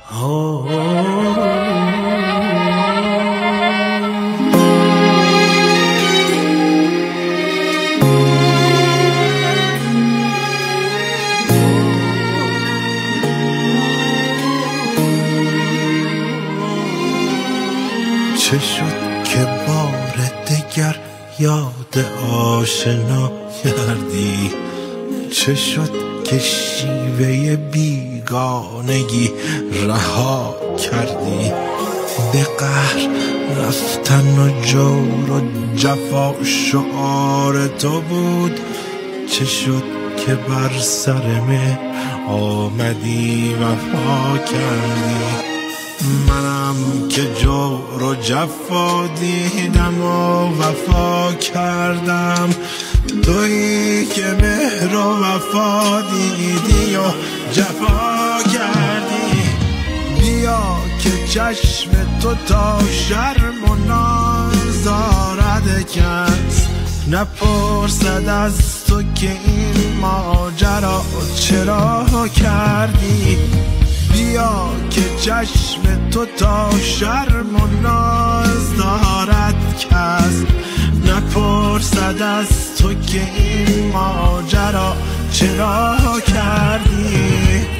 چه شد که بار دگر یاد آشنا کردی؟ چه شد که شیوه بیگانگی رها کردی؟ به قهر رفتن و جور و جفا شعار تو بود. چه شد که بر سر مهر آمدی وفا کردی؟ منم که جور و جفا دیدم و وفا کردم، تویی که مهر و وفا دیدی و جفا کردی. بیا که چشم تو تا شرم و ناز دارد کس، نپرسد از تو که این ماجرا چرا کردی. بیا که چشم تو تا شرم و ناز دارد کس، نپرسد از تو که این ماجرا چرا کردی.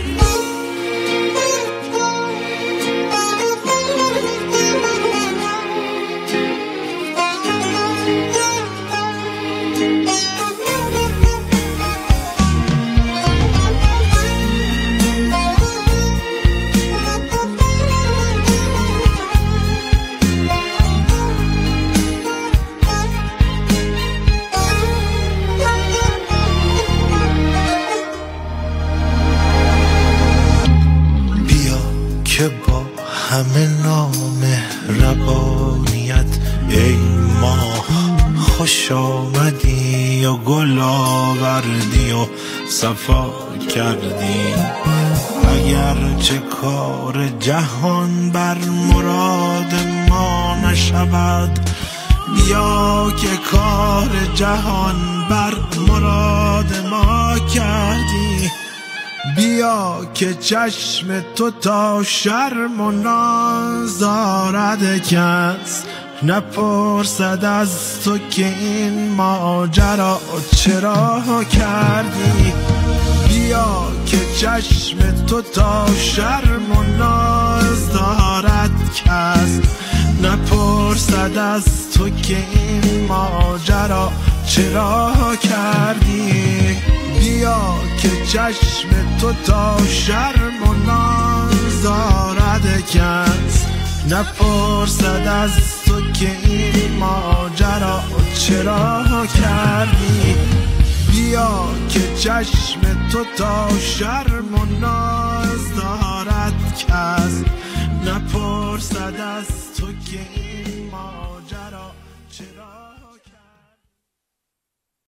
که با همه نامهربانیت ای ماه خوش آمدی و گل آوردی و صفا کردی. اگر چه کار جهان بر مراد ما نشود، بیا که کار جهان بر مراد ما کردی. بیا که چشم تو تا شرم و ناز دارد کس، نپرسد از تو که این ماجرا چرا کردی. بیا که چشم تو تا شرم و ناز دارد کس، نپرسد از تو که این ماجرا چرا کردی. بیا که چشم تو تا شرم و ناز دارد کس، نپرسد از تو که این ماجرا چرا کردی. بیا که چشم تو تا شرم و ناز دارد کس، نپرسد از تو که این ماجرا چرا